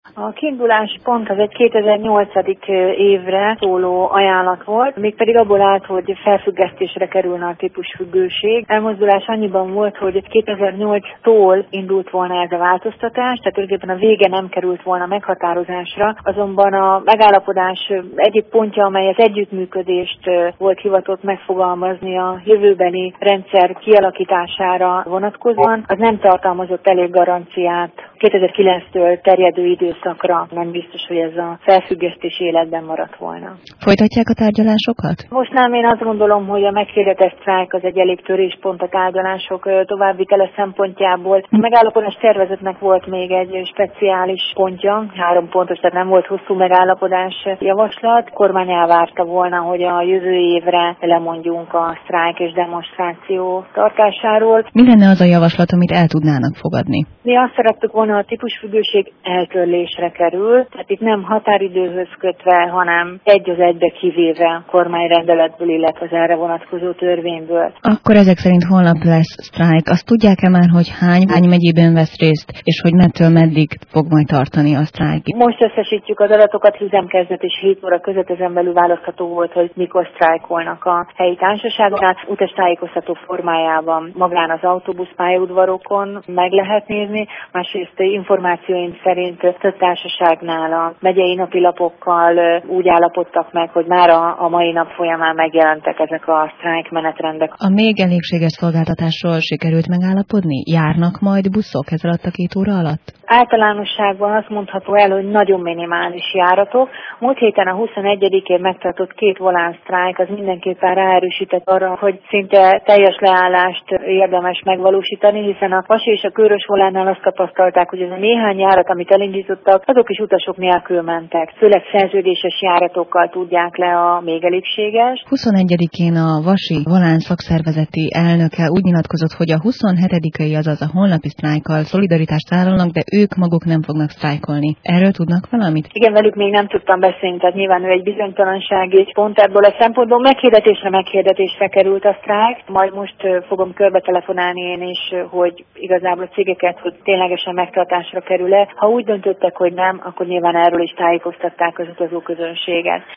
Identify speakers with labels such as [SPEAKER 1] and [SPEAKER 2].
[SPEAKER 1] A kiindulás pont az egy 2008. évre szóló ajánlat volt, mégpedig abból állt, hogy felfüggesztésre kerülne a típusfüggőség. Elmozdulás annyiban volt, hogy 2008-tól indult volna ez a változtatás, tehát tulajdonképpen a vége nem került volna meghatározásra, azonban a megállapodás egyik pontja, amely az együttműködést volt hivatott megfogalmazni a jövőbeni rendszer kialakítására vonatkozóan, az nem tartalmazott elég garanciát. 2009-től terjedő időszakra nem biztos, hogy ez a felfüggesztés életben maradt volna.
[SPEAKER 2] Folytatják a tárgyalásokat?
[SPEAKER 1] Most nem, én azt gondolom, hogy a meghirdetett sztrájk az egy elég töréspont a tárgyalások továbbvitele szempontjából. A megállapodás tervezetnek volt még egy speciális pontja, 3 pontos, tehát nem volt hosszú megállapodás javaslat. A kormány elvárta volna, hogy a jövő évre lemondjunk a sztrájk és demonstráció tartásáról.
[SPEAKER 2] Mi lenne az a javaslat, amit el tudnának fogadni?
[SPEAKER 1] Mi azt szerettük volna, a típusfüggőség eltörlésre kerül, tehát itt nem határidőhöz kötve, hanem egy az egybe kivéve a kormányrendeletből, illetve az erre vonatkozó törvényből.
[SPEAKER 2] Akkor ezek szerint holnap lesz sztrájk. Azt tudják-e már, hogy hány megyében vesz részt, és hogy mettől meddig fog majd tartani a sztrájk?
[SPEAKER 1] Most összesítjük az adatokat, üzemkezdet és 7 óra között, ezen belül választható volt, hogy mikor sztrájkolnak a helyi társaságoknál. Utastájékoztató formájában magán az autóbuszpályaudvarokon meg lehet nézni, másrészt információim szerint több társaságnál a megyei napilapokkal úgy állapodtak meg, hogy már a mai nap folyamán megjelentek ezek a sztrájk menetrendek.
[SPEAKER 2] A még elégséges szolgáltatásról sikerült megállapodni? Járnak majd buszok ez alatt a 2 óra alatt?
[SPEAKER 1] Általánosságban azt mondható el, hogy nagyon minimális járatok. Múlt héten a 21-én megtartott 2 volánsztrájk az mindenképpen ráerősített arra, hogy szinte teljes leállást érdemes megvalósítani, hiszen a Vasi és a Körös volánnál azt tapasztalták, hogy ez a néhány járat, amit elindítottak, azok is utasok nélkül mentek. Főleg szerződéses járatokkal tudják le a még elégséges.
[SPEAKER 2] 21-én a Vasi volán szakszervezeti elnöke úgy nyilatkozott, hogy a 27-i, azaz a holnapi sztrájkkal szolidaritást vállalnak, de ők maguk nem fognak sztrájkolni. Erről tudnak valamit?
[SPEAKER 1] Igen, velük még nem tudtam beszélni, tehát nyilván ő egy bizonytalansági pont ebből a szempontból. Meghirdetésre került a sztrájk. Majd most fogom körbe telefonálni én is, hogy igazából a cégeket, hogy ténylegesen megtartásra kerül-e. Ha úgy döntöttek, hogy nem, akkor nyilván erről is tájékoztatták az utazóközönséget.